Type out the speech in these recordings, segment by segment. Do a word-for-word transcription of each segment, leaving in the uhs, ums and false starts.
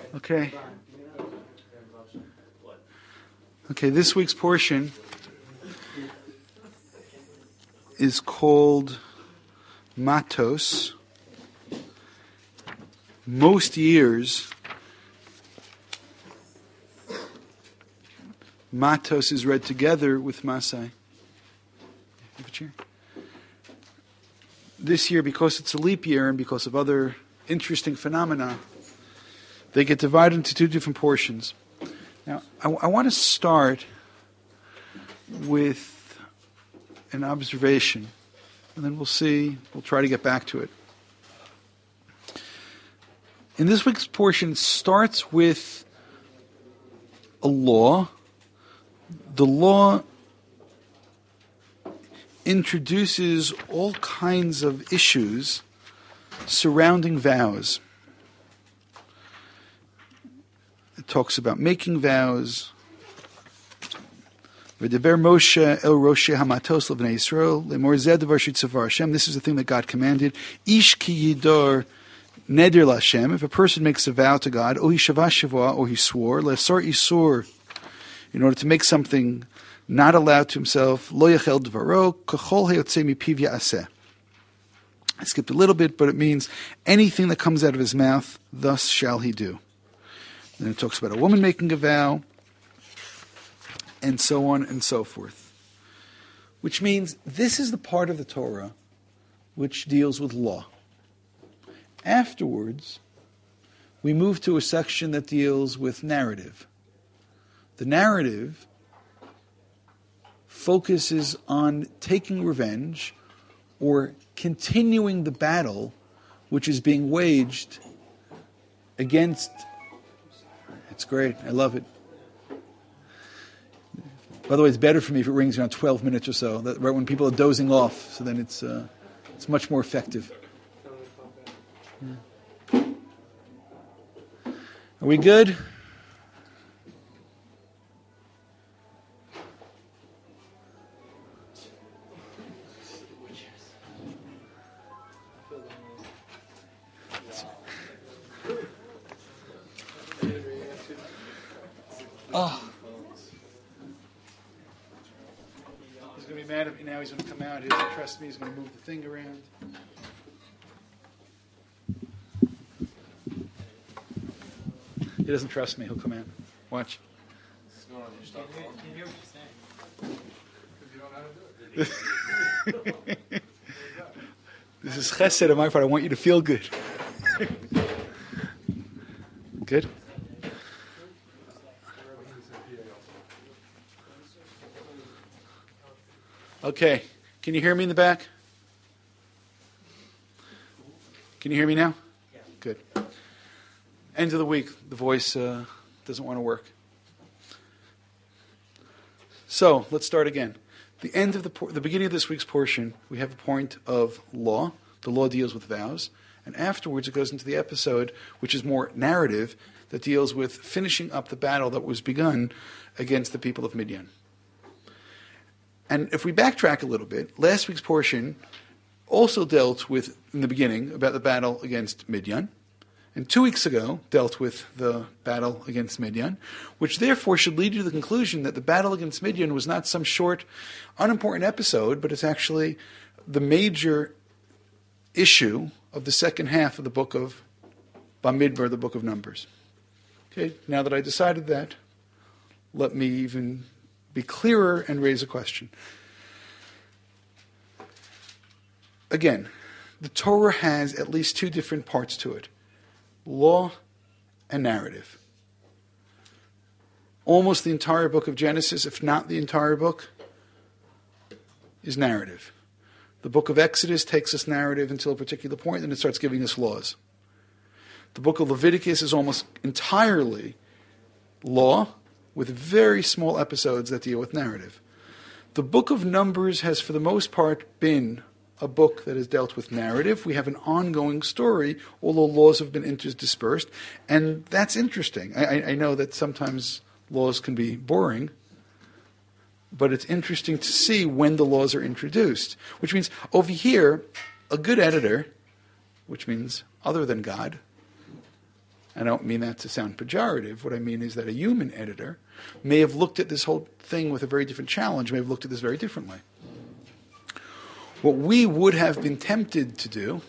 Okay. Okay, this week's portion is called Matos. Most years, Matos is read together with Masai. Have a chair. This year, because it's a leap year and because of other interesting phenomena, they get divided into two different portions. Now, I, I want to start with an observation, and then we'll see, we'll try to get back to it. In this week's portion, it starts with a law. The law introduces all kinds of issues surrounding vows. It talks about making vows. V'deber Moshe el Roshei Hamatos l'Bnei Yisrael lemor zeh davar shetzavah Hashem. This is the thing that God commanded. Ish ki yidor neder l'Hashem. If a person makes a vow to God, or he shavash shavua, or he swore, le'asar isur, in order to make something not allowed to himself, lo yachel dvaro kachol hayotzei mipiv ya'aseh. I skipped a little bit, but it means anything that comes out of his mouth, thus shall he do. And it talks about a woman making a vow, and so on and so forth. Which means this is the part of the Torah which deals with law. Afterwards, we move to a section that deals with narrative. The narrative focuses on taking revenge or continuing the battle which is being waged against. It's great. I love it. By the way, it's better for me if it rings around twelve minutes or so, that right when people are dozing off, so then it's uh, it's much more effective. Yeah. Are we good? Oh. He's going to be mad at me now. He's going to come out. He doesn't trust me. He's going to move the thing around. He doesn't trust me. He'll come out. Watch. This is chesed on my part. I want you to feel good. Good? Okay, can you hear me in the back? Can you hear me now? Yeah. Good. End of the week, the voice uh, doesn't want to work. So, let's start again. The end of the por- the beginning of this week's portion, we have a point of law. The law deals with vows. And afterwards it goes into the episode, which is more narrative, that deals with finishing up the battle that was begun against the people of Midian. And if we backtrack a little bit, last week's portion also dealt with, in the beginning, about the battle against Midian. And two weeks ago dealt with the battle against Midian, which therefore should lead you to the conclusion that the battle against Midian was not some short, unimportant episode, but it's actually the major issue of the second half of the book of Bamidbar, the book of Numbers. Okay, now that I decided that, let me even be clearer and raise a question. Again, the Torah has at least two different parts to it. Law and narrative. Almost the entire book of Genesis, if not the entire book, is narrative. The book of Exodus takes us narrative until a particular point, and it starts giving us laws. The book of Leviticus is almost entirely law, with very small episodes that deal with narrative. The book of Numbers has, for the most part, been a book that has dealt with narrative. We have an ongoing story, although laws have been interdispersed, and that's interesting. I, I know that sometimes laws can be boring, but it's interesting to see when the laws are introduced, which means over here, a good editor, which means other than God, I don't mean that to sound pejorative. What I mean is that a human editor may have looked at this whole thing with a very different challenge, may have looked at this very differently. What we would have been tempted to do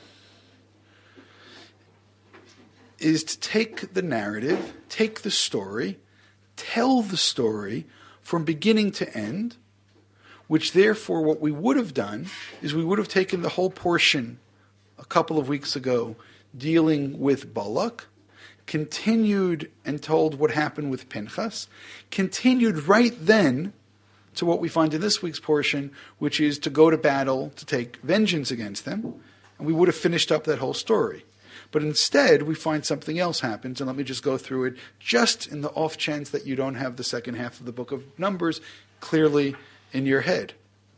is to take the narrative, take the story, tell the story from beginning to end, which therefore what we would have done is we would have taken the whole portion a couple of weeks ago dealing with Balak, continued and told what happened with Pinchas, continued right then to what we find in this week's portion, which is to go to battle to take vengeance against them, and we would have finished up that whole story. But instead, we find something else happens, and let me just go through it just in the off chance that you don't have the second half of the book of Numbers clearly in your head.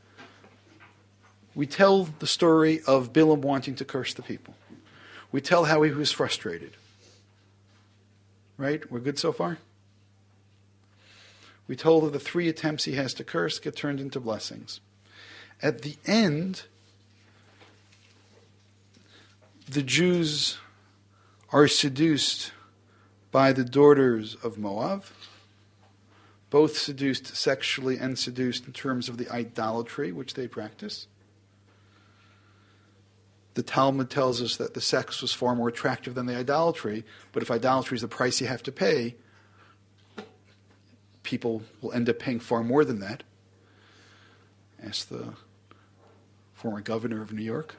We tell the story of Bilam wanting to curse the people. We tell how he was frustrated. Right? We're good so far? We told of the three attempts he has to curse get turned into blessings. At the end, the Jews are seduced by the daughters of Moab, both seduced sexually and seduced in terms of the idolatry which they practice. The Talmud tells us that the sex was far more attractive than the idolatry, but if idolatry is the price you have to pay, people will end up paying far more than that. Ask the former governor of New York.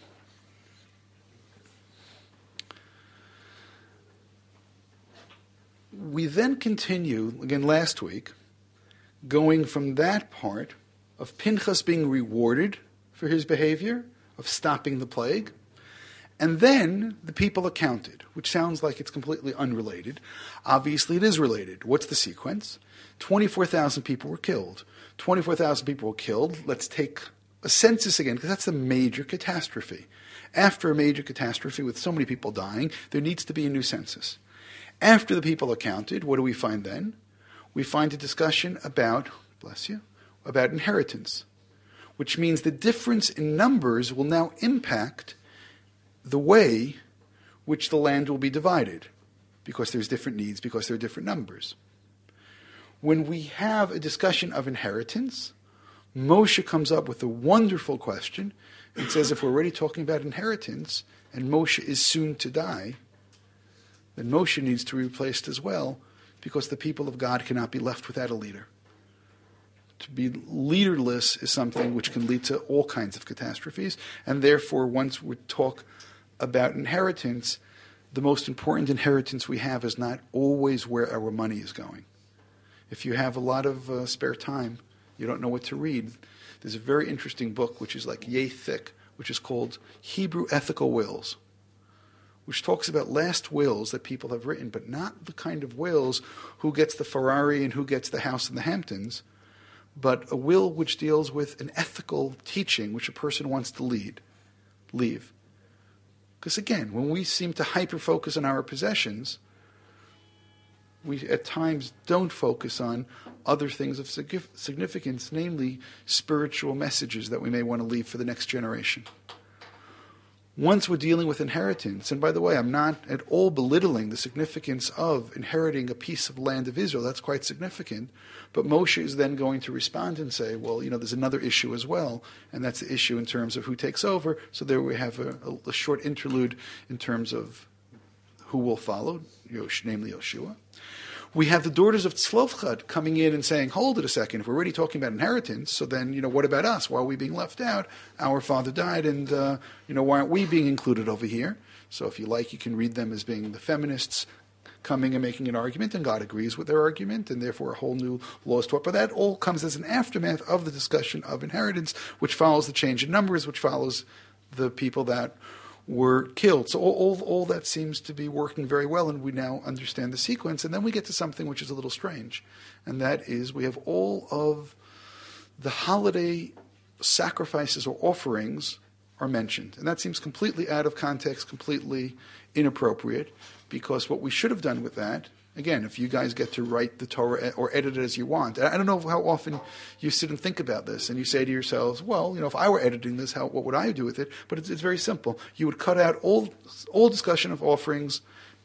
We then continue, again last week, going from that part of Pinchas being rewarded for his behavior, of stopping the plague, and then the people accounted, which sounds like it's completely unrelated. Obviously it is related. What's the sequence? twenty-four thousand people were killed. twenty-four thousand people were killed. Let's take a census again, because that's a major catastrophe. After a major catastrophe with so many people dying, there needs to be a new census. After the people are counted, what do we find then? We find a discussion about, bless you, about inheritance, which means the difference in numbers will now impact the way which the land will be divided, because there's different needs, because there are different numbers. When we have a discussion of inheritance, Moshe comes up with a wonderful question and says, if we're already talking about inheritance, and Moshe is soon to die, then Moshe needs to be replaced as well, because the people of God cannot be left without a leader. To be leaderless is something which can lead to all kinds of catastrophes, and therefore once we talk about inheritance, the most important inheritance we have is not always where our money is going. If you have a lot of uh, spare time, you don't know what to read, there's a very interesting book which is like yay thick, which is called Hebrew Ethical Wills, which talks about last wills that people have written, but not the kind of wills who gets the Ferrari and who gets the house in the Hamptons, but a will which deals with an ethical teaching which a person wants to lead, leave. Because again, when we seem to hyper-focus on our possessions, we at times don't focus on other things of significance, namely spiritual messages that we may want to leave for the next generation. Once we're dealing with inheritance, and by the way, I'm not at all belittling the significance of inheriting a piece of land of Israel. That's quite significant. But Moshe is then going to respond and say, well, you know, there's another issue as well, and that's the issue in terms of who takes over. So there we have a, a, a short interlude in terms of who will follow, Yosh, namely Yoshua. We have the daughters of Tzlofchad coming in and saying, hold it a second, if we're already talking about inheritance, so then, you know, what about us? Why are we being left out? Our father died, and, uh, you know, why aren't we being included over here? So if you like, you can read them as being the feminists coming and making an argument, and God agrees with their argument, and therefore a whole new law is taught. But that all comes as an aftermath of the discussion of inheritance, which follows the change in numbers, which follows the people that were killed. So all, all, all that seems to be working very well, and we now understand the sequence. And then we get to something which is a little strange, and that is we have all of the holiday sacrifices or offerings are mentioned. And that seems completely out of context, completely inappropriate, because what we should have done with that, again, if you guys get to write the Torah or edit it as you want, I don't know how often you sit and think about this and you say to yourselves, well, you know, if I were editing this, how, what would I do with it? But it's, it's very simple. You would cut out all all discussion of offerings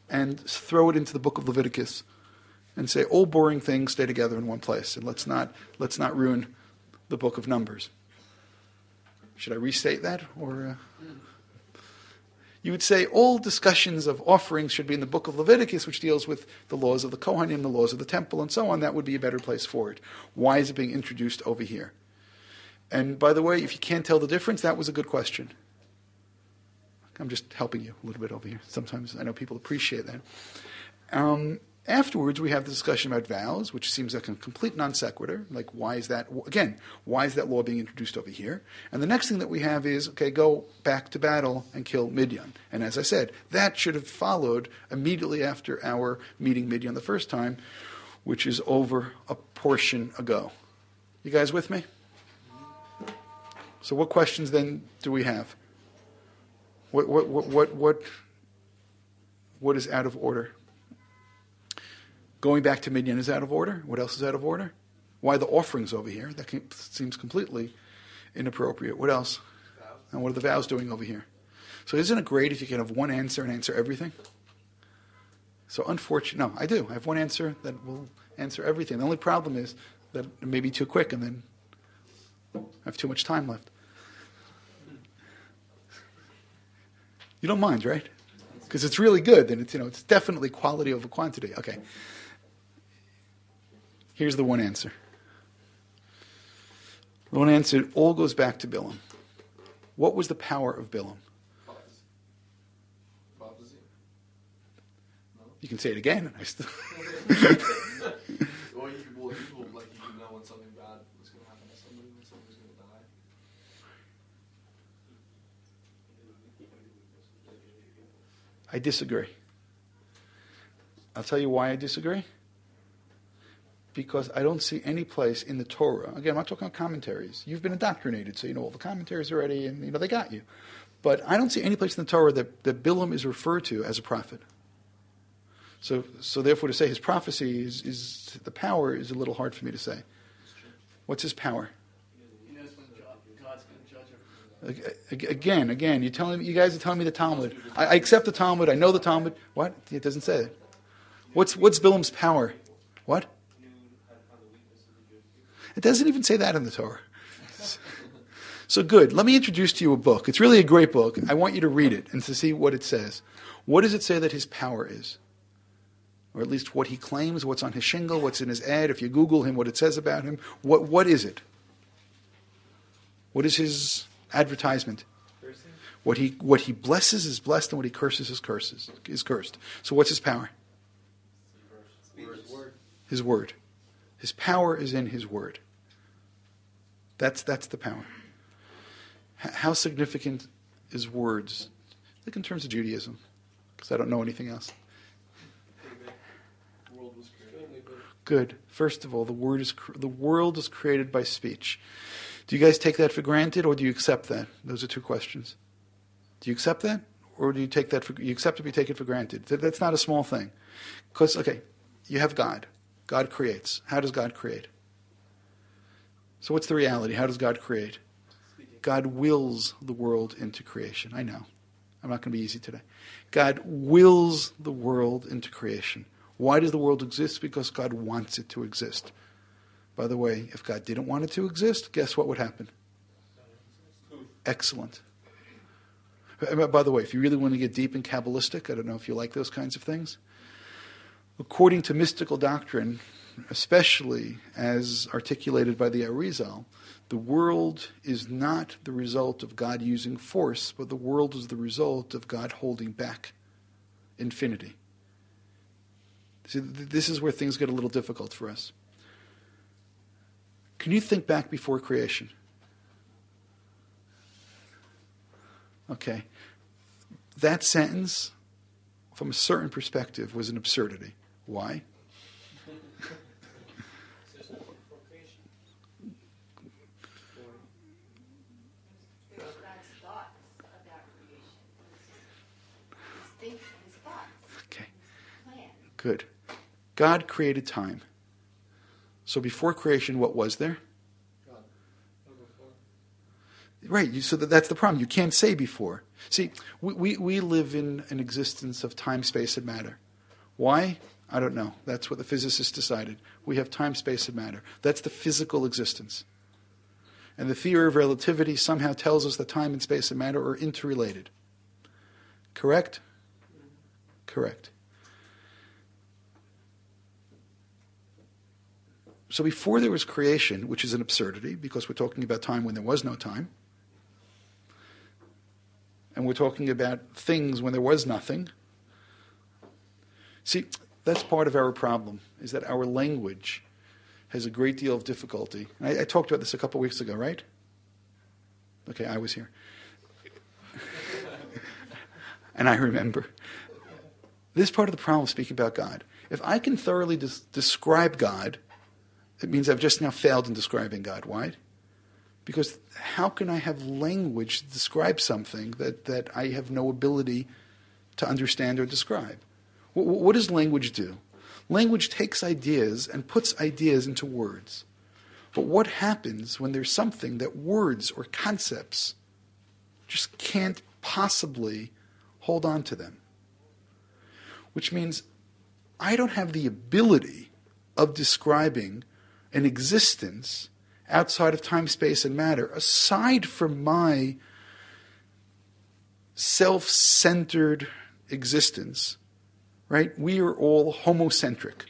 and throw it into the book of Leviticus and say, all boring things stay together in one place, and let's not let's not ruin the book of Numbers. Should I restate that? Or uh, you would say all discussions of offerings should be in the book of Leviticus, which deals with the laws of the Kohanim, the laws of the temple, and so on. That would be a better place for it. Why is it being introduced over here? And by the way, if you can't tell the difference, that was a good question. I'm just helping you a little bit over here. Sometimes I know people appreciate that. Um, afterwards, we have the discussion about vows, which seems like a complete non sequitur. Like, why is that, again, why is that law being introduced over here? And the next thing that we have is, okay, go back to battle and kill Midian. And as I said, that should have followed immediately after our meeting Midian the first time, which is over a portion ago. You guys with me? So what questions then do we have? What what what what what, what is out of order? Going back to Midian is out of order. What else is out of order? Why the offerings over here? That can, seems completely inappropriate. What else? Vows. And what are the vows doing over here? So isn't it great if you can have one answer and answer everything? So unfortunate. No, I do. I have one answer that will answer everything. The only problem is that it may be too quick and then I have too much time left. You don't mind, right? Because it's really good, and it's, you know, it's definitely quality over quantity. Okay. Here's the one answer. The one answer all goes back to Bilam. What was the power of Bilam? You can say it again. I still Well, you well, people like you can know when something bad was going to happen to somebody, when somebody was going to die. I disagree. I'll tell you why I disagree. Because I don't see any place in the Torah. Again, I'm not talking about commentaries. You've been indoctrinated, so you know all the commentaries already, and you know they got you. But I don't see any place in the Torah that, that Bilam is referred to as a prophet. So, so therefore, to say his prophecy is, is the power is a little hard for me to say. What's his power? He knows when God's going to judge everything. Again, again, you're telling me, you guys are telling me the Talmud. I, I accept the Talmud. I know the Talmud. What? It doesn't say that. What's what's Bilam's power? What? It doesn't even say that in the Torah. So good. Let me introduce to you a book. It's really a great book. I want you to read it and to see what it says. What does it say that his power is? Or at least what he claims, what's on his shingle, what's in his ad. If you Google him, what it says about him. What What is it? What is his advertisement? What he what he blesses is blessed, and what he curses is curses is cursed. So what's his power? His word. His power is in his word. That's that's the power. H- how significant is words? Look in terms of Judaism, because I don't know anything else. Good. First of all, the word is the world is created by speech. Do you guys take that for granted, or do you accept that? Those are two questions. Do you accept that, or do you take that for you accept it, but you take it for granted? That's not a small thing, because okay, you have God. God creates. How does God create? So what's the reality? How does God create? God wills the world into creation. I know. I'm not going to be easy today. God wills the world into creation. Why does the world exist? Because God wants it to exist. By the way, if God didn't want it to exist, guess what would happen? Excellent. By the way, if you really want to get deep and Kabbalistic, I don't know if you like those kinds of things. According to mystical doctrine, especially as articulated by the Arizal, the world is not the result of God using force, but the world is the result of God holding back infinity. See, this is where things get a little difficult for us. Can you think back before creation? Okay. That sentence, from a certain perspective, was an absurdity. Why? Okay. Good. God created time. So before creation, what was there? Right, you, so that, that's the problem. You can't say before. See, we, we, we live in an existence of time, space, and matter. Why? I don't know. That's what the physicists decided. We have time, space, and matter. That's the physical existence. And the theory of relativity somehow tells us that time and space and matter are interrelated. Correct? Correct. So before there was creation, which is an absurdity, because we're talking about time when there was no time, and we're talking about things when there was nothing. See, that's part of our problem, is that our language has a great deal of difficulty. I, I talked about this a couple weeks ago, right? Okay, I was here. And I remember. This is part of the problem of speaking about God. If I can thoroughly des- describe God, it means I've just now failed in describing God. Why? Because how can I have language to describe something that, that I have no ability to understand or describe? What, what does language do? Language takes ideas and puts ideas into words. But what happens when there's something that words or concepts just can't possibly hold on to them? Which means I don't have the ability of describing an existence outside of time, space, and matter, aside from my self-centered existence, right? We are all homocentric,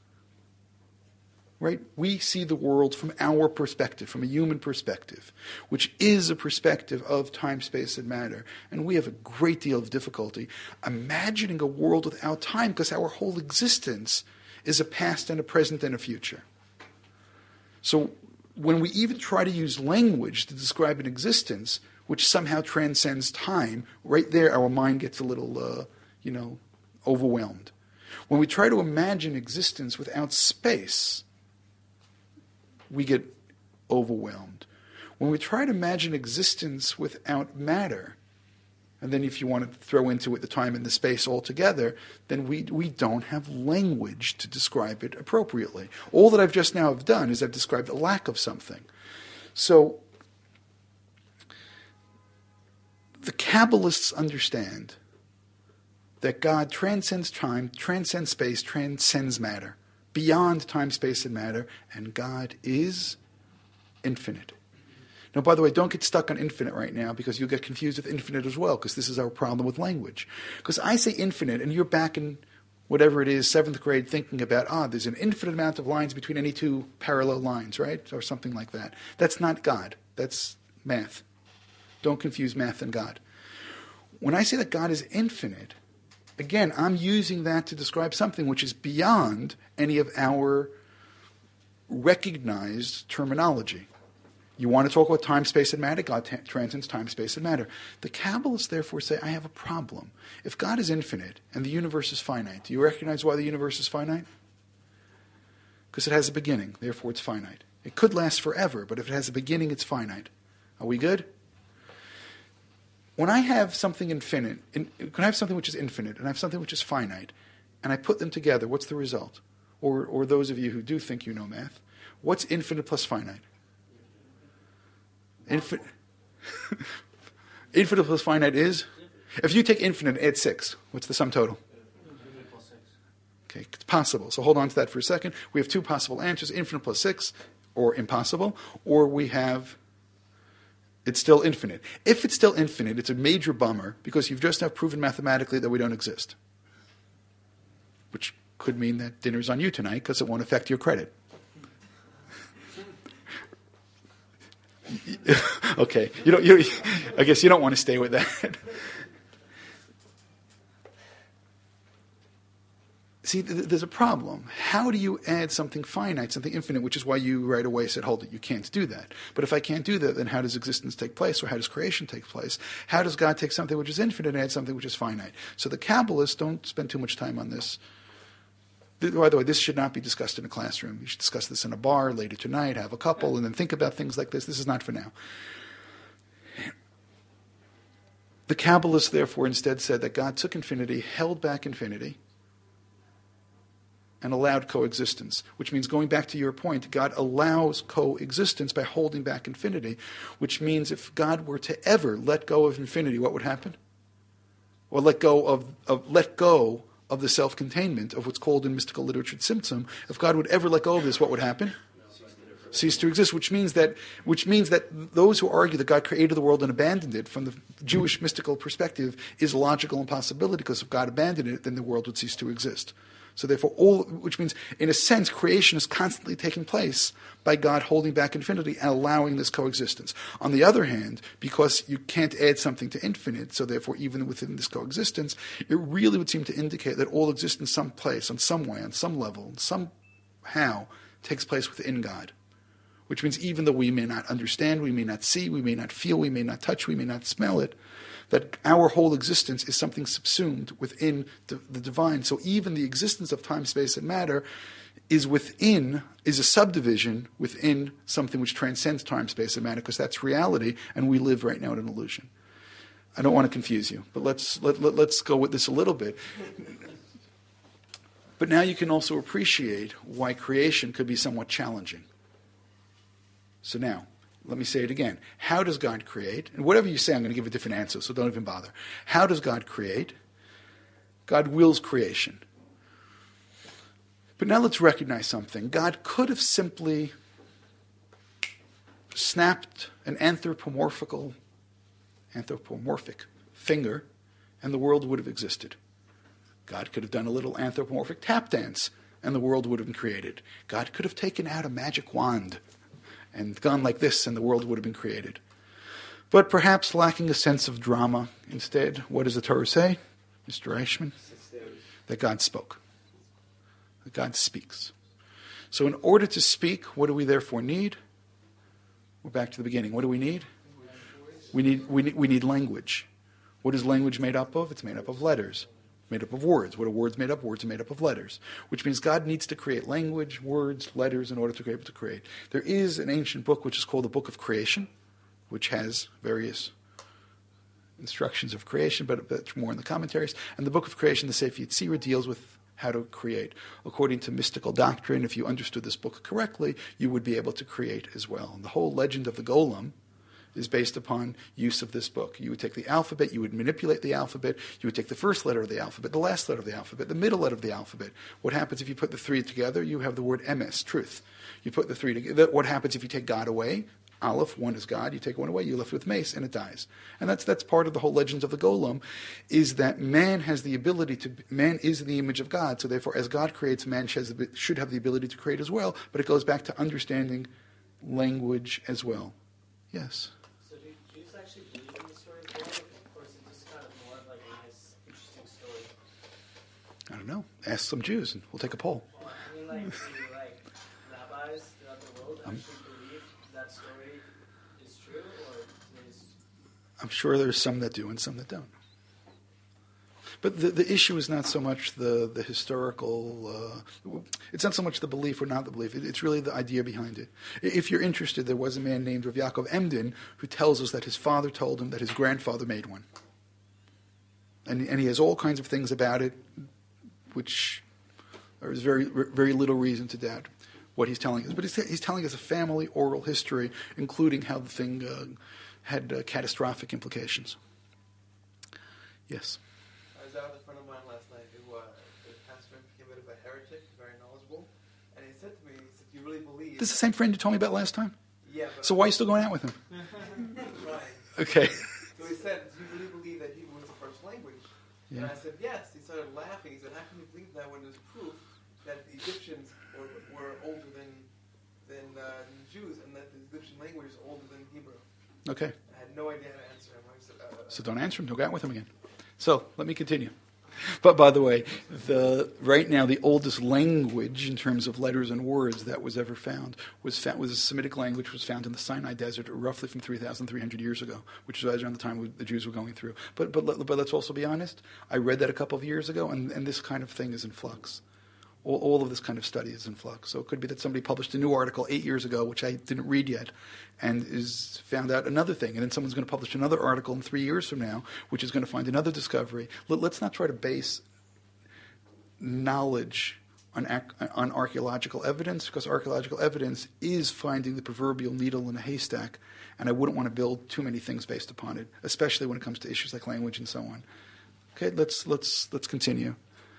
right? We see the world from our perspective, from a human perspective, which is a perspective of time, space, and matter. And we have a great deal of difficulty imagining a world without time, because our whole existence is a past and a present and a future. So when we even try to use language to describe an existence which somehow transcends time, right there our mind gets a little, uh, you know, overwhelmed. When we try to imagine existence without space, we get overwhelmed. When we try to imagine existence without matter, and then if you want to throw into it the time and the space altogether, then we we don't have language to describe it appropriately. All that I've just now have done is I've described a lack of something. So the Kabbalists understand that God transcends time, transcends space, transcends matter, beyond time, space, and matter, and God is infinite. Now, by the way, don't get stuck on infinite right now, because you'll get confused with infinite as well, because this is our problem with language. Because I say infinite, and you're back in whatever it is, seventh grade, thinking about, ah, there's an infinite amount of lines between any two parallel lines, right? Or something like that. That's not God. That's math. Don't confuse math and God. When I say that God is infinite, again, I'm using that to describe something which is beyond any of our recognized terminology. You want to talk about time, space, and matter? God t- transcends time, space, and matter. The Kabbalists therefore say, I have a problem. If God is infinite and the universe is finite, do you recognize why the universe is finite? Because it has a beginning, therefore it's finite. It could last forever, but if it has a beginning, it's finite. Are we good? When I have something infinite, in, when I have something which is infinite and I have something which is finite, and I put them together, what's the result? Or, or those of you who do think you know math, what's infinite plus finite? Infin- infinite plus finite is? If you take infinite and add six, what's the sum total? Okay, it's possible. So hold on to that for a second. We have two possible answers, infinite plus six, or impossible, or we have, it's still infinite. If it's still infinite, it's a major bummer, because you've just now proven mathematically that we don't exist. Which could mean that dinner's on you tonight, because it won't affect your credit. Okay, you don't. You, I guess you don't want to stay with that. See, th- there's a problem. How do you add something finite, something infinite, which is why you right away said, hold it, you can't do that. But if I can't do that, then how does existence take place, or how does creation take place? How does God take something which is infinite and add something which is finite? So the Kabbalists don't spend too much time on this. By the way, this should not be discussed in a classroom. You should discuss this in a bar later tonight, have a couple, and then think about things like this. This is not for now. The Kabbalists, therefore, instead said that God took infinity, held back infinity, and allowed coexistence, which means, going back to your point, God allows coexistence by holding back infinity, which means if God were to ever let go of infinity, what would happen? Or let go of, of let go of the self-containment of what's called in mystical literature tzimtzum. If God would ever let go of this, what would happen? Cease to exist, which means that which means that those who argue that God created the world and abandoned it, from the Jewish mystical perspective, is a logical impossibility, because if God abandoned it, then the world would cease to exist. So therefore, all, which means, in a sense, creation is constantly taking place by God holding back infinity and allowing this coexistence. On the other hand, because you can't add something to infinite, so therefore even within this coexistence, it really would seem to indicate that all existence some place, on some way, on some level, somehow, takes place within God. Which means even though we may not understand, we may not see, we may not feel, we may not touch, we may not smell it, that our whole existence is something subsumed within the, the divine. So even the existence of time, space, and matter is within, is a subdivision within something which transcends time, space, and matter, because that's reality, and we live right now in an illusion. I don't want to confuse you, but let's let, let, let's go with this a little bit. But now you can also appreciate why creation could be somewhat challenging. So now, let me say it again. How does God create? And whatever you say, I'm going to give a different answer, so don't even bother. How does God create? God wills creation. But now let's recognize something. God could have simply snapped an anthropomorphical, anthropomorphic finger, and the world would have existed. God could have done a little anthropomorphic tap dance, and the world would have been created. God could have taken out a magic wand and gone like this, and the world would have been created. But perhaps lacking a sense of drama instead, what does the Torah say, Mister Eichmann? That God spoke. That God speaks. So in order to speak, what do we therefore need? We're back to the beginning. What do we need? We need, we need, we need language. What is language made up of? It's made up of letters. Made up of words. What are words made up? Words are made up of letters. Which means God needs to create language, words, letters in order to be able to create. There is an ancient book which is called the Book of Creation, which has various instructions of creation, but that's more in the commentaries. And the Book of Creation, the Sefer Yetzirah, deals with how to create. According to mystical doctrine, if you understood this book correctly, you would be able to create as well. And the whole legend of the golem is based upon use of this book. You would take the alphabet, you would manipulate the alphabet, you would take the first letter of the alphabet, the last letter of the alphabet, the middle letter of the alphabet. What happens if you put the three together? You have the word emes, truth. You put the three together. What happens if you take God away? Aleph, one is God, you take one away, you're left with mace, and it dies. And that's that's part of the whole legends of the golem, is that man has the ability to, man is the image of God, so therefore as God creates, man should have the ability to create as well, but it goes back to understanding language as well. Yes? I don't know. Ask some Jews and we'll take a poll. Well, I mean, like, do, like, rabbis throughout the world actually um, believe that story is true, or is... I'm sure there's some that do and some that don't. But the, the issue is not so much the, the historical, uh, it's not so much the belief or not the belief, it, it's really the idea behind it. If you're interested, there was a man named Rav Yaakov Emden who tells us that his father told him that his grandfather made one. And, and he has all kinds of things about it, which there is very very little reason to doubt what he's telling us. But he's, he's telling us a family oral history, including how the thing uh, had uh, catastrophic implications. Yes? I was out with a friend of mine last night who uh, the pastor became a bit of a heretic, very knowledgeable, and he said to me, he said, "Do you really believe..." This is the same friend you told me about last time? Yeah. But so why are you still going out with him? Right. Okay. So he said, "Do you really believe that Hebrew was the first language?" Yeah. And I said, yes. He started laughing. He said, how can you believe that when there's proof that the Egyptians were, were older than than uh, the Jews, and that the Egyptian language is older than Hebrew? Okay. I had no idea how to answer him. I said, uh, so don't answer him. Don't go out with him again. So let me continue. But by the way, the right now the oldest language in terms of letters and words that was ever found was found, was a Semitic language, was found in the Sinai Desert roughly from three thousand three hundred years ago, which is around the time the Jews were going through. But but but let's also be honest. I read that a couple of years ago, and, and this kind of thing is in flux. All, all of this kind of study is in flux. So it could be that somebody published a new article eight years ago, which I didn't read yet, and is found out another thing. And then someone's going to publish another article in three years from now, which is going to find another discovery. Let, let's not try to base knowledge on, ac- on archaeological evidence, because archaeological evidence is finding the proverbial needle in a haystack, and I wouldn't want to build too many things based upon it, especially when it comes to issues like language and so on. Okay, let's let's let's continue.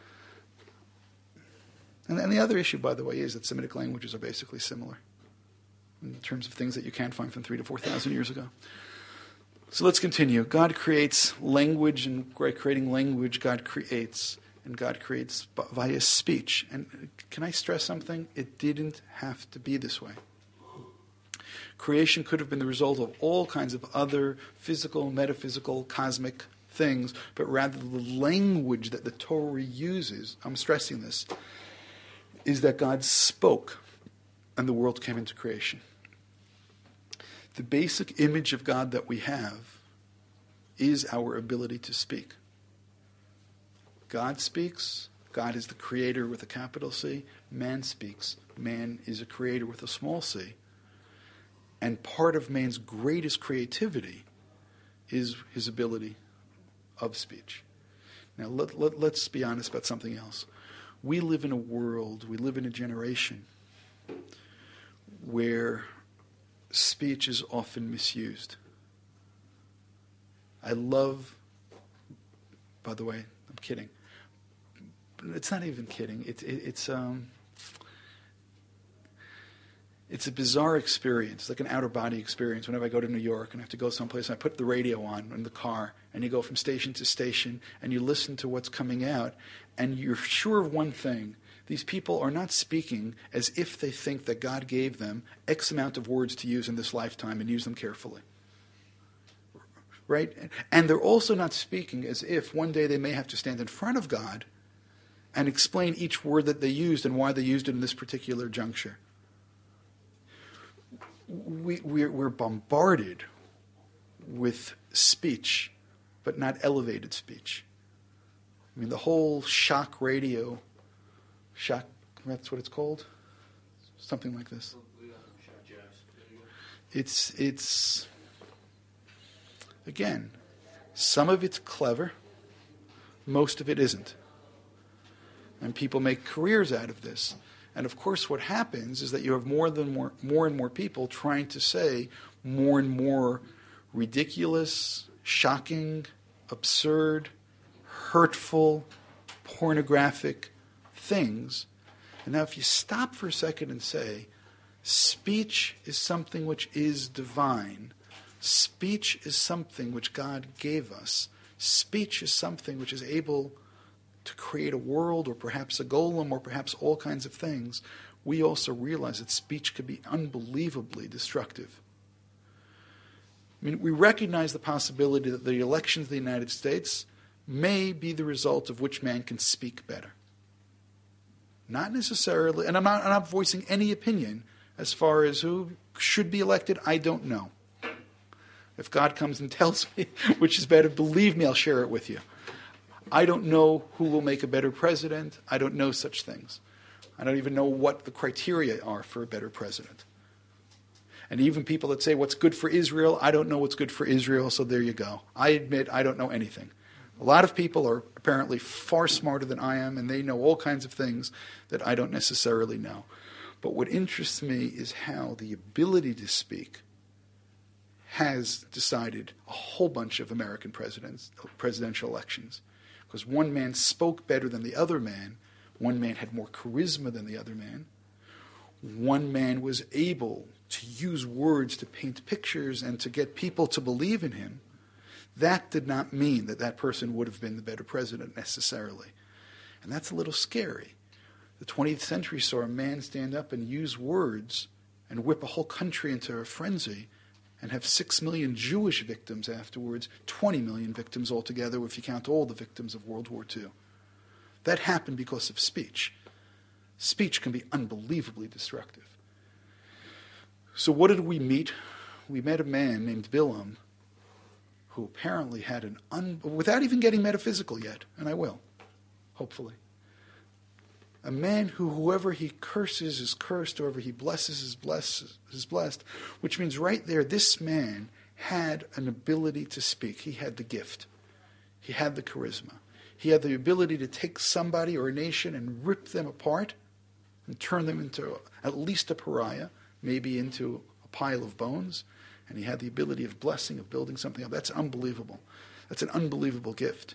And, and the other issue, by the way, is that Semitic languages are basically similar in terms of things that you can't find from three to four thousand years ago. So let's continue. God creates language, and by creating language, God creates, and God creates via speech. And can I stress something? It didn't have to be this way. Creation could have been the result of all kinds of other physical, metaphysical, cosmic things, but rather the language that the Torah uses, I'm stressing this, is that God spoke and the world came into creation. The basic image of God that we have is our ability to speak. God speaks. God is the creator with a capital C. Man speaks. Man is a creator with a small c. And part of man's greatest creativity is his ability of speech. Now, let, let, let's be honest about something else. We live in a world, we live in a generation where speech is often misused. I love, by the way, I'm kidding. It's not even kidding. It, it, it's um, it's a bizarre experience, like an outer-body experience. Whenever I go to New York and I have to go someplace, and I put the radio on in the car, and you go from station to station, and you listen to what's coming out, and you're sure of one thing. These people are not speaking as if they think that God gave them X amount of words to use in this lifetime and use them carefully. Right? And they're also not speaking as if one day they may have to stand in front of God and explain each word that they used and why they used it in this particular juncture. We, we're, we're bombarded with speech, but not elevated speech. I mean, the whole shock radio, shock, that's what it's called? Something like this. It's, it's, again, some of it's clever, most of it isn't. And people make careers out of this. And of course what happens is that you have more than more, more and more people trying to say more and more ridiculous, shocking, absurd, hurtful, pornographic things. And now if you stop for a second and say, speech is something which is divine. Speech is something which God gave us. Speech is something which is able to create a world, or perhaps a golem, or perhaps all kinds of things. We also realize that speech could be unbelievably destructive. I mean, we recognize the possibility that the elections of the United States may be the result of which man can speak better. Not necessarily, and I'm not, I'm not voicing any opinion as far as who should be elected. I don't know. If God comes and tells me which is better, believe me, I'll share it with you. I don't know who will make a better president. I don't know such things. I don't even know what the criteria are for a better president. And even people that say what's good for Israel, I don't know what's good for Israel, so there you go. I admit I don't know anything. A lot of people are apparently far smarter than I am, and they know all kinds of things that I don't necessarily know. But what interests me is how the ability to speak has decided a whole bunch of American presidents, presidential elections. Because one man spoke better than the other man. One man had more charisma than the other man. One man was able to use words to paint pictures and to get people to believe in him. That did not mean that that person would have been the better president necessarily. And that's a little scary. The twentieth century saw a man stand up and use words and whip a whole country into a frenzy and have six million Jewish victims afterwards, twenty million victims altogether if you count all the victims of World War Two. That happened because of speech. Speech can be unbelievably destructive. So what did we meet? We met a man named Bilam who apparently had an, un- without even getting metaphysical yet, and I will, hopefully, a man who whoever he curses is cursed, whoever he blesses is blessed, is blessed, which means right there, this man had an ability to speak. He had the gift. He had the charisma. He had the ability to take somebody or a nation and rip them apart and turned them into at least a pariah, maybe into a pile of bones, and he had the ability of blessing, of building something up. That's unbelievable. That's an unbelievable gift.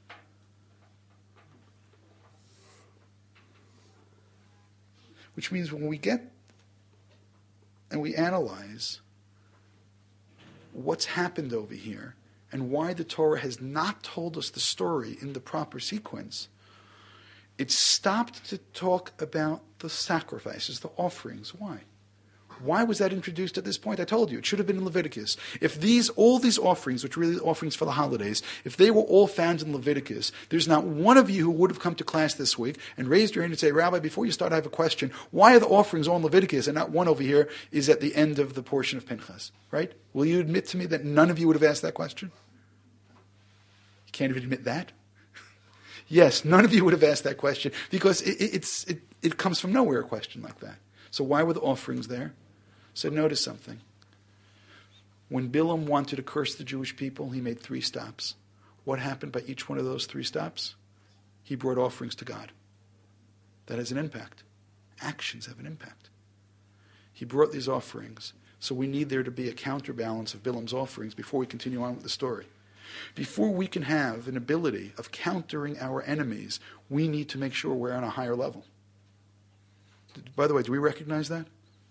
Which means when we get and we analyze what's happened over here and why the Torah has not told us the story in the proper sequence, it stopped to talk about the sacrifices, the offerings. Why? Why was that introduced at this point? I told you, it should have been in Leviticus. If these, all these offerings, which are really offerings for the holidays, if they were all found in Leviticus, there's not one of you who would have come to class this week and raised your hand and say, Rabbi, before you start, I have a question. Why are the offerings all in Leviticus and not one over here is at the end of the portion of Pinchas? Right? Will you admit to me that none of you would have asked that question? You can't even admit that? Yes, none of you would have asked that question because it, it, it's, it, it comes from nowhere, a question like that. So why were the offerings there? So notice something. When Bilam wanted to curse the Jewish people, he made three stops. What happened by each one of those three stops? He brought offerings to God. That has an impact. Actions have an impact. He brought these offerings. So we need there to be a counterbalance of Bilam's offerings before we continue on with the story. Before we can have an ability of countering our enemies, we need to make sure we're on a higher level. By the way, do we recognize that?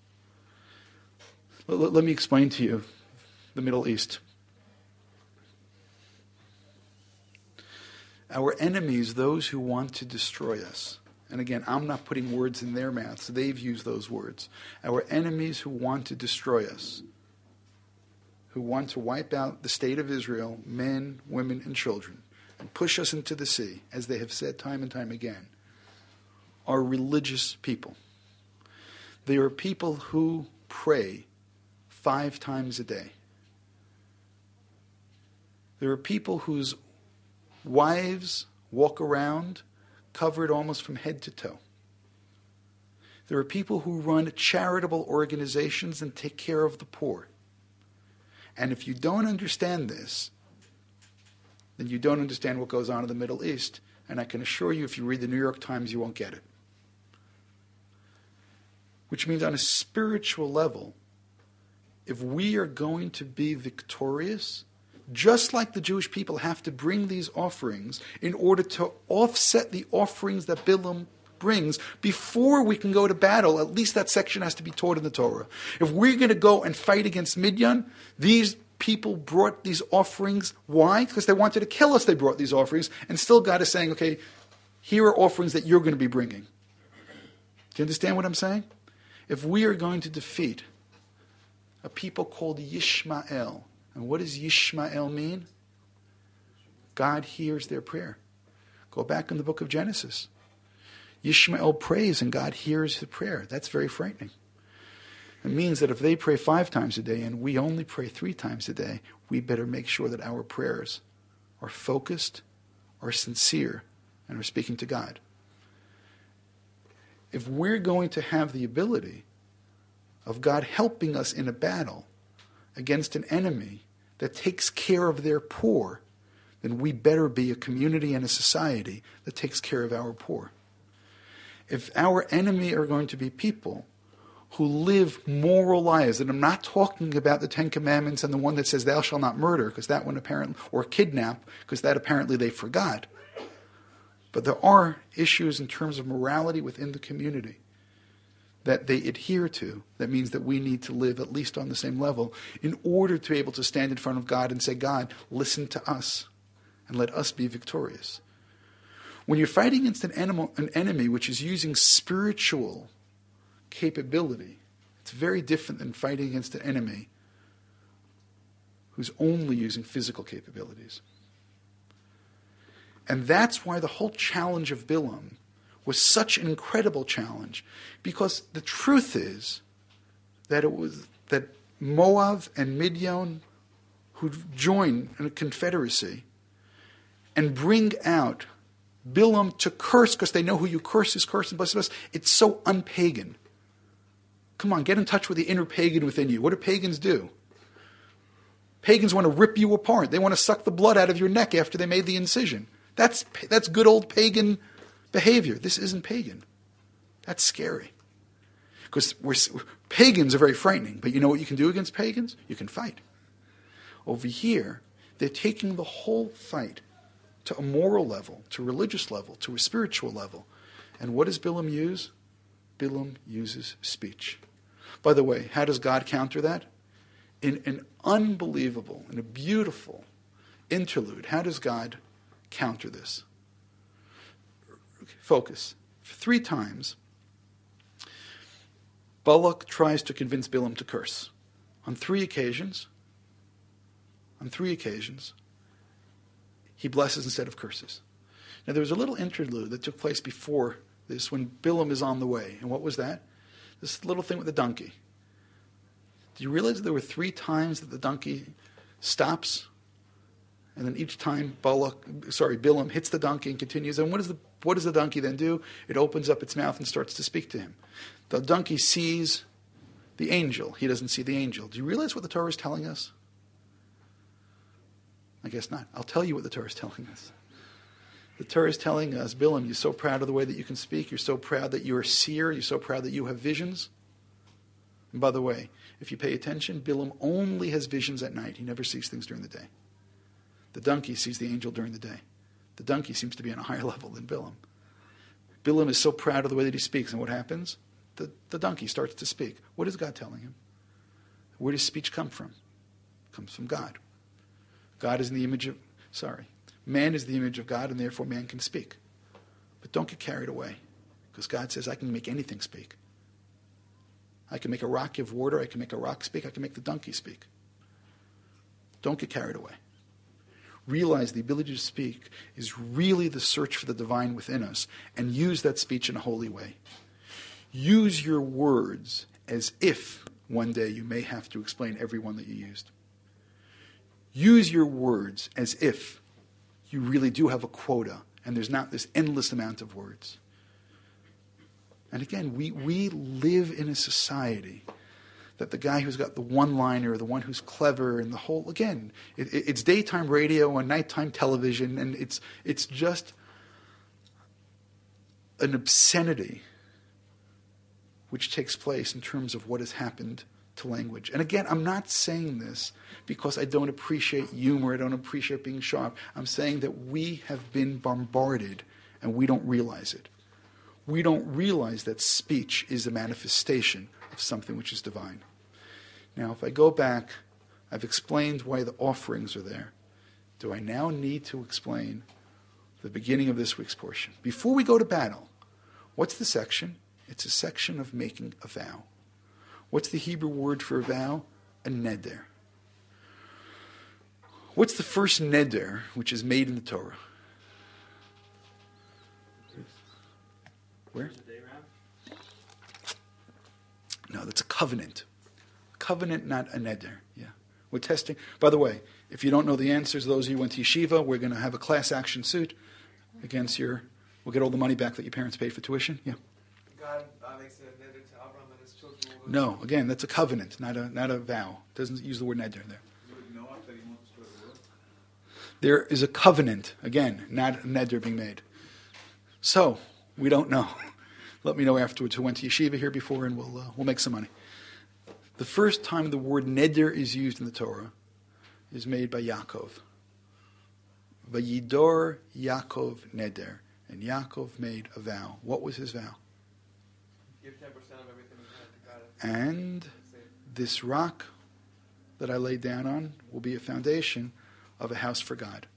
Let, let me explain to you the Middle East. Our enemies, those who want to destroy us, and again, I'm not putting words in their mouths, they've used those words. Our enemies who want to destroy us, who want to wipe out the state of Israel, men, women, and children, and push us into the sea, as they have said time and time again, are religious people. They are people who pray five times a day. There are people whose wives walk around covered almost from head to toe. There are people who run charitable organizations and take care of the poor. And if you don't understand this, then you don't understand what goes on in the Middle East. And I can assure you, if you read the New York Times, you won't get it. Which means on a spiritual level, if we are going to be victorious, just like the Jewish people have to bring these offerings in order to offset the offerings that Bilam brings, before we can go to battle, at least that section has to be taught in the Torah. If we're going to go and fight against Midian, these people brought these offerings. Why? Because they wanted to kill us, they brought these offerings, and still God is saying, okay, here are offerings that you're going to be bringing. Do you understand what I'm saying? If we are going to defeat a people called Yishmael, and what does Yishmael mean? God hears their prayer. Go back in the book of Genesis. Yishmael prays and God hears the prayer. That's very frightening. It means that if they pray five times a day and we only pray three times a day, we better make sure that our prayers are focused, are sincere, and are speaking to God. If we're going to have the ability of God helping us in a battle against an enemy that takes care of their poor, then we better be a community and a society that takes care of our poor. If our enemy are going to be people who live moral lives, and I'm not talking about the Ten Commandments and the one that says thou shalt not murder, because that one apparently, or kidnap, because that apparently they forgot. But there are issues in terms of morality within the community that they adhere to. That means that we need to live at least on the same level in order to be able to stand in front of God and say, God, listen to us and let us be victorious. When you're fighting against an, animal, an enemy which is using spiritual capability, it's very different than fighting against an enemy who's only using physical capabilities. And that's why the whole challenge of Bilam was such an incredible challenge, because the truth is that it was that Moab and Midian, who join in a confederacy and bring out Bilam to curse, because they know who you curse is cursed and blessed us, it's so unpagan. Come on, get in touch with the inner pagan within you. What do pagans do? Pagans want to rip you apart. They want to suck the blood out of your neck after they made the incision. That's that's good old pagan behavior. This isn't pagan. That's scary. Because we're, pagans are very frightening, but you know what you can do against pagans? You can fight. Over here, they're taking the whole fight to a moral level, to a religious level, to a spiritual level. And what does Bilam use? Bilam uses speech. By the way, how does God counter that? In an unbelievable, in a beautiful interlude, how does God counter this? Focus. Three times, Balak tries to convince Bilam to curse. On three occasions, on three occasions, he blesses instead of curses. Now there was a little interlude that took place before this when Bilam is on the way. And what was that? This little thing with the donkey. Do you realize there were three times that the donkey stops? And then each time Balak, sorry, Bilam hits the donkey and continues. And what does the what does the donkey then do? It opens up its mouth and starts to speak to him. The donkey sees the angel. He doesn't see the angel. Do you realize what the Torah is telling us? I guess not. I'll tell you what the Torah is telling us. The Torah is telling us, Bilam, you're so proud of the way that you can speak. You're so proud that you're a seer. You're so proud that you have visions. And by the way, if you pay attention, Bilam only has visions at night. He never sees things during the day. The donkey sees the angel during the day. The donkey seems to be on a higher level than Bilam. Bilam is so proud of the way that he speaks. And what happens? The, the donkey starts to speak. What is God telling him? Where does speech come from? It comes from God. God is in the image of, sorry, man is the image of God, and therefore man can speak. But don't get carried away, because God says, I can make anything speak. I can make a rock give water, I can make a rock speak, I can make the donkey speak. Don't get carried away. Realize the ability to speak is really the search for the divine within us, and use that speech in a holy way. Use your words as if one day you may have to explain every one that you used. Use your words as if you really do have a quota and there's not this endless amount of words. And again, we, we live in a society that the guy who's got the one-liner, the one who's clever, and the whole, again, it, it's daytime radio and nighttime television, and it's it's just an obscenity which takes place in terms of what has happened to language. And again, I'm not saying this because I don't appreciate humor, I don't appreciate being sharp. I'm saying that we have been bombarded and we don't realize it. We don't realize that speech is a manifestation of something which is divine. Now, if I go back, I've explained why the offerings are there. Do I now need to explain the beginning of this week's portion? Before we go to battle, what's the section? It's a section of making a vow. What's the Hebrew word for a vow? A neder. What's the first neder which is made in the Torah? Where? No, that's a covenant. Covenant, not a neder. Yeah. We're testing. By the way, if you don't know the answers, those of you who went to yeshiva, we're going to have a class action suit against your, we'll get all the money back that your parents paid for tuition. Yeah. God uh, makes a neder to Abraham and his children. No, again, that's a covenant, not a not a vow. It doesn't use the word neder there. There is a covenant, again, not a neder being made. So, we don't know. Let me know afterwards who went to yeshiva here before, and we'll uh, we'll make some money. The first time the word neder is used in the Torah is made by Yaakov. Vayidor Yaakov neder. And Yaakov made a vow. What was his vow? Give ten percent of everything you had to God. And this rock that I laid down on will be a foundation of a house for God.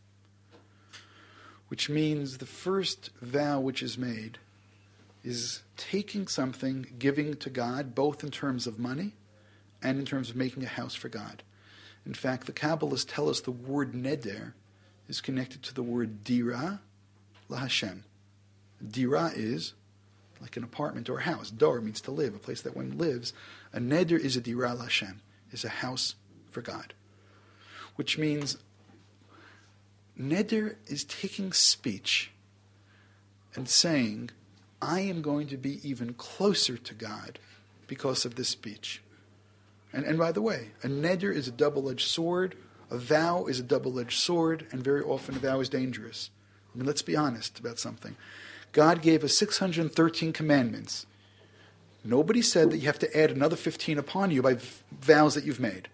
Which means the first vow which is made is taking something, giving to God, both in terms of money and in terms of making a house for God. In fact, the Kabbalists tell us the word neder is connected to the word dira laHashem. Dira is like an apartment or a house. Dor means to live, a place that one lives. A neder is a dira laHashem, is a house for God. Which means neder is taking speech and saying, I am going to be even closer to God because of this speech. And, and by the way, a neder is a double-edged sword, a vow is a double-edged sword, and very often a vow is dangerous. I mean, let's be honest about something. God gave us six hundred thirteen commandments. Nobody said that you have to add another fifteen upon you by v- vows that you've made.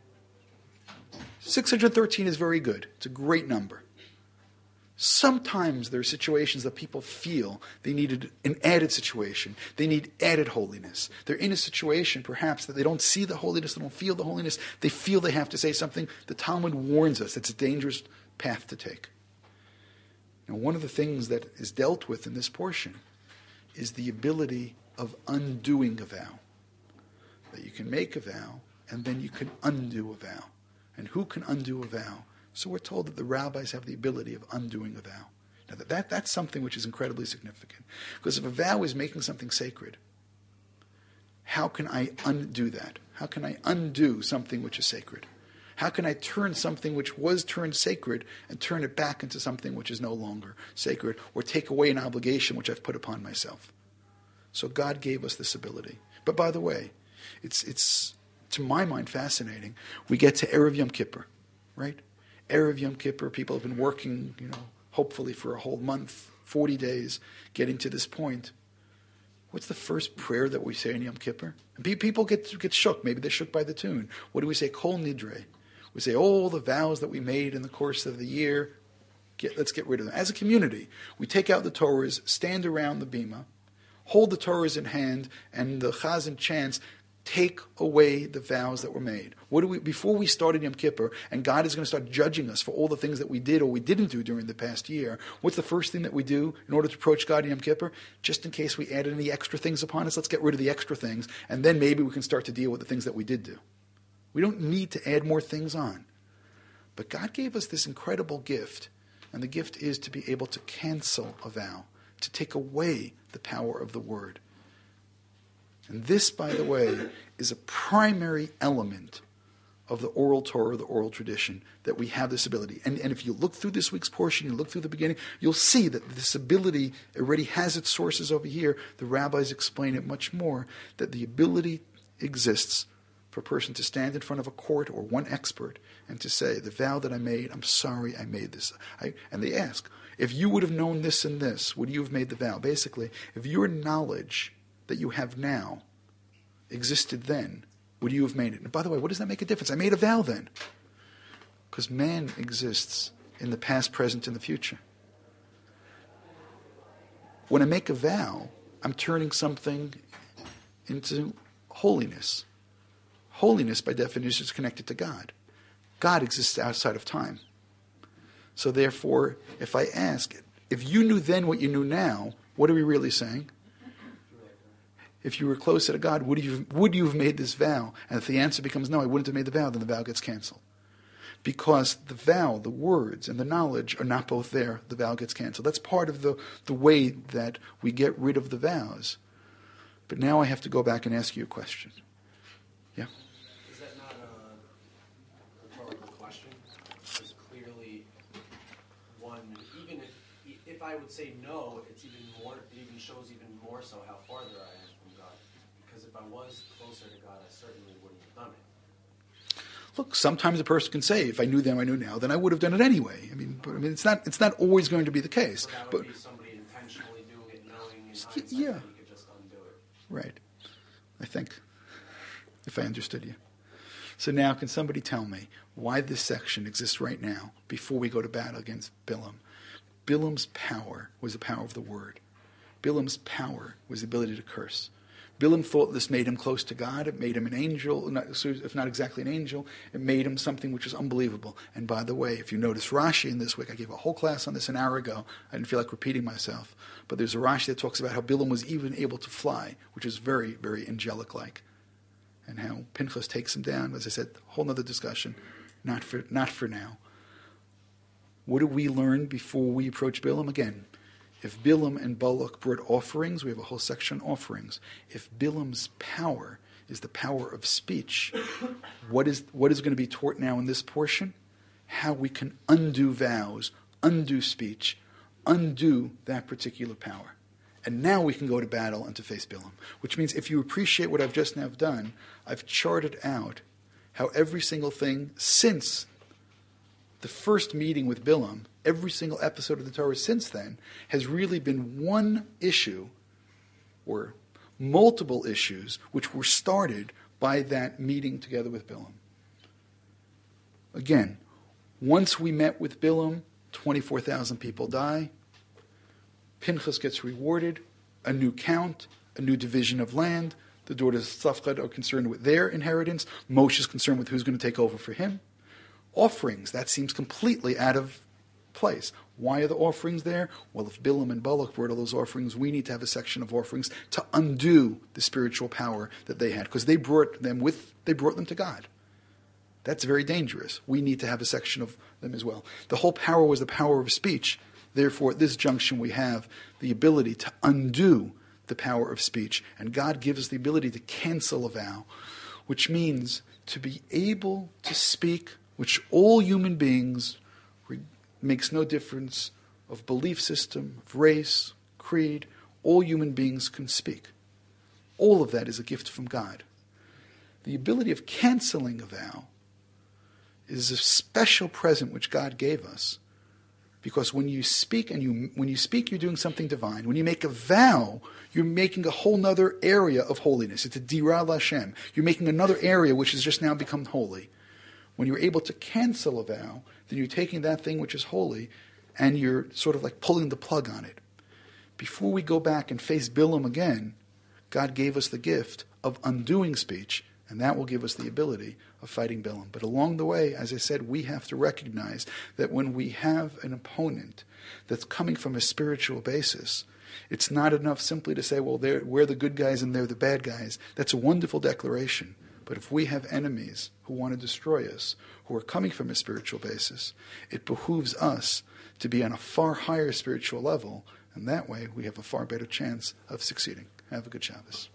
six hundred thirteen is very good. It's a great number. Sometimes there are situations that people feel they needed an added situation. They need added holiness. They're in a situation, perhaps, that they don't see the holiness, they don't feel the holiness. They feel they have to say something. The Talmud warns us it's a dangerous path to take. Now, one of the things that is dealt with in this portion is the ability of undoing a vow. That you can make a vow, and then you can undo a vow. And who can undo a vow? So we're told that the rabbis have the ability of undoing a vow. Now that, that that's something which is incredibly significant. Because if a vow is making something sacred, how can I undo that? How can I undo something which is sacred? How can I turn something which was turned sacred and turn it back into something which is no longer sacred, or take away an obligation which I've put upon myself? So God gave us this ability. But by the way, it's it's to my mind fascinating. We get to Erev Yom Kippur, right? Erev Yom Kippur, people have been working, you know, hopefully for a whole month, forty days, getting to this point. What's the first prayer that we say in Yom Kippur? And people get get shook. Maybe they're shook by the tune. What do we say? Kol Nidre. We say all the vows that we made in the course of the year, get, let's get rid of them. As a community, we take out the Torahs, stand around the bima, hold the Torahs in hand, and the Chazan chants, take away the vows that were made. What do we before we started Yom Kippur, and God is going to start judging us for all the things that we did or we didn't do during the past year? What's the first thing that we do in order to approach God in Yom Kippur? Just in case we added any extra things upon us, let's get rid of the extra things, and then maybe we can start to deal with the things that we did do. We don't need to add more things on. But God gave us this incredible gift, and the gift is to be able to cancel a vow, to take away the power of the word. And this, by the way, is a primary element of the oral Torah, the oral tradition, that we have this ability. And, and if you look through this week's portion, you look through the beginning, you'll see that this ability already has its sources over here. The rabbis explain it much more, that the ability exists for a person to stand in front of a court or one expert and to say, the vow that I made, I'm sorry I made this. I, and they ask, if you would have known this and this, would you have made the vow? Basically, if your knowledge that you have now existed then, would you have made it? And by the way, what does that make a difference? I made a vow then. Because man exists in the past, present, and the future. When I make a vow, I'm turning something into holiness. Holiness, by definition, is connected to God. God exists outside of time. So therefore, if I ask, if you knew then what you knew now, what are we really saying? If you were closer to God, would you, would you have made this vow? And if the answer becomes no, I wouldn't have made the vow, then the vow gets canceled. Because the vow, the words, and the knowledge are not both there, the vow gets canceled. That's part of the, the way that we get rid of the vows. But now I have to go back and ask you a question. Yeah? Is that not a rhetorical question? Because clearly, one, even if, if I would say no, it's even more, it even shows even more so how farther I am. Because if I was closer to God, I certainly wouldn't have done it. Look, sometimes a person can say, if I knew then, I knew now, then I would have done it anyway. I mean, but, I mean, it's not it's not always going to be the case. So that would but be somebody intentionally doing it, knowing in hindsight yeah, that you could just undo it. Right. I think, if I understood you. So now, can somebody tell me why this section exists right now before we go to battle against Bilam? Bilam's power was the power of the word. Bilam's power was the ability to curse. Bilam thought this made him close to God. It made him an angel, not, if not exactly an angel. It made him something which is unbelievable. And by the way, if you notice Rashi in this week, I gave a whole class on this an hour ago. I didn't feel like repeating myself. But there's a Rashi that talks about how Bilam was even able to fly, which is very, very angelic-like. And how Pinchas takes him down. As I said, a whole other discussion. Not for, not for now. What do we learn before we approach Bilam? Again, if Bilam and Balak brought offerings, we have a whole section on offerings. If Bilam's power is the power of speech, what is what is going to be taught now in this portion? How we can undo vows, undo speech, undo that particular power. And now we can go to battle and to face Bilam. Which means if you appreciate what I've just now done, I've charted out how every single thing since the first meeting with Bilam, every single episode of the Torah since then, has really been one issue, or multiple issues which were started by that meeting together with Bilam. Again, once we met with Bilam, twenty-four thousand people die. Pinchas gets rewarded, a new count, a new division of land. The daughters of Tzafchad are concerned with their inheritance. Moshe is concerned with who's going to take over for him. Offerings, that seems completely out of place. Why are the offerings there? Well, if Bilam and Balak brought all those offerings, we need to have a section of offerings to undo the spiritual power that they had, because they brought them with, they brought them to God. That's very dangerous. We need to have a section of them as well. The whole power was the power of speech. Therefore, at this junction, we have the ability to undo the power of speech. And God gives us the ability to cancel a vow, which means to be able to speak, which all human beings, makes no difference of belief system, of race, creed, all human beings can speak. All of that is a gift from God. The ability of canceling a vow is a special present which God gave us. Because when you speak and you when you speak, you're doing something divine. When you make a vow, you're making a whole other area of holiness. It's a dira l'Hashem. You're making another area which has just now become holy. When you're able to cancel a vow, then you're taking that thing which is holy and you're sort of like pulling the plug on it. Before we go back and face Bilam again, God gave us the gift of undoing speech, and that will give us the ability of fighting Bilam. But along the way, as I said, we have to recognize that when we have an opponent that's coming from a spiritual basis, it's not enough simply to say, well, they're, we're the good guys and they're the bad guys. That's a wonderful declaration. But if we have enemies who want to destroy us, who are coming from a spiritual basis, it behooves us to be on a far higher spiritual level, and that way we have a far better chance of succeeding. Have a good Shabbos.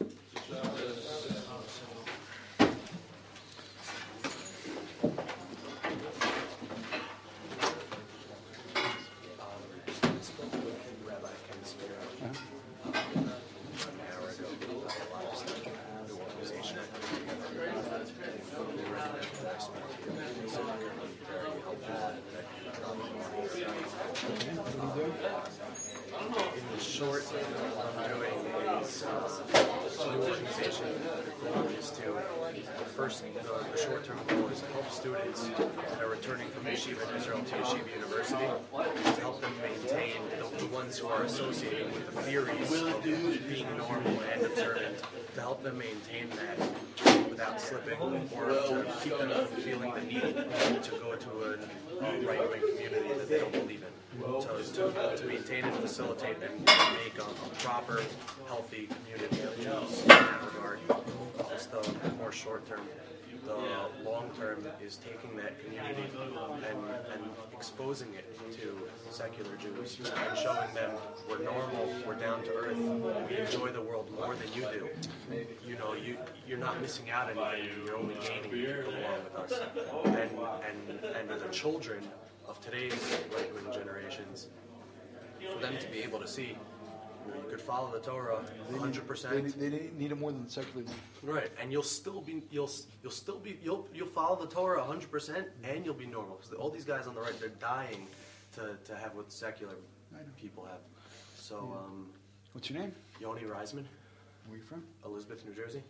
Short, what I'm doing is uh, new organization. The goal is to, the first, the, the short-term goal is to help students that are returning from Yeshiva Israel to Yeshiva University, to help them maintain, the, the ones who are associated with the theories of being normal and observant, to help them maintain that without slipping, or to keep them from feeling the need to go to a, a right-wing community that they don't believe in. To, to, to maintain and facilitate and make a, a proper, healthy community of Jews in that regard. That's the more short term. The long term is taking that community and, and exposing it to secular Jews and showing them we're normal, we're down to earth, we enjoy the world more than you do. You know, you, you're not missing out on anything, you're only gaining along with us. And, and, and as the children of today's right-wing generations, for them to be able to see, you could follow the Torah one hundred percent. They, they need it more than secular. Right, and you'll still be you'll you'll still be you'll you'll follow the Torah one hundred percent, and you'll be normal, because all these guys on the right, they're dying to, to have what secular people have. So, yeah. um, What's your name? Yoni Reisman. Where are you from? Elizabeth, New Jersey.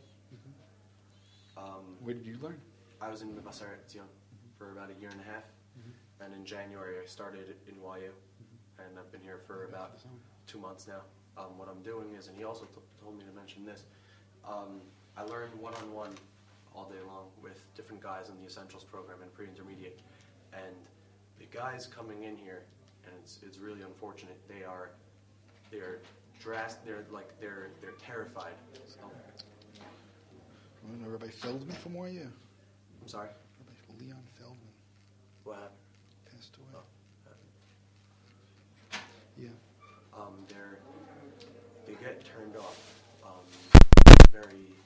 Mm-hmm. Um, Where did you learn? I was in Baseret Zion mm-hmm. for about a year and a half. And in January, I started in Y U, mm-hmm. and I've been here for about two months now. Um, what I'm doing is, and he also t- told me to mention this, um, I learn one-on-one all day long with different guys in the Essentials program and pre-intermediate. And the guys coming in here, and it's it's really unfortunate, they are they're drast- they're like they're they're terrified. So, You know Rabbi Feldman from Y U? I'm sorry? Rabbi Leon Feldman. What happened? Passed away. Oh, yeah. Um, they're, they get turned off um, very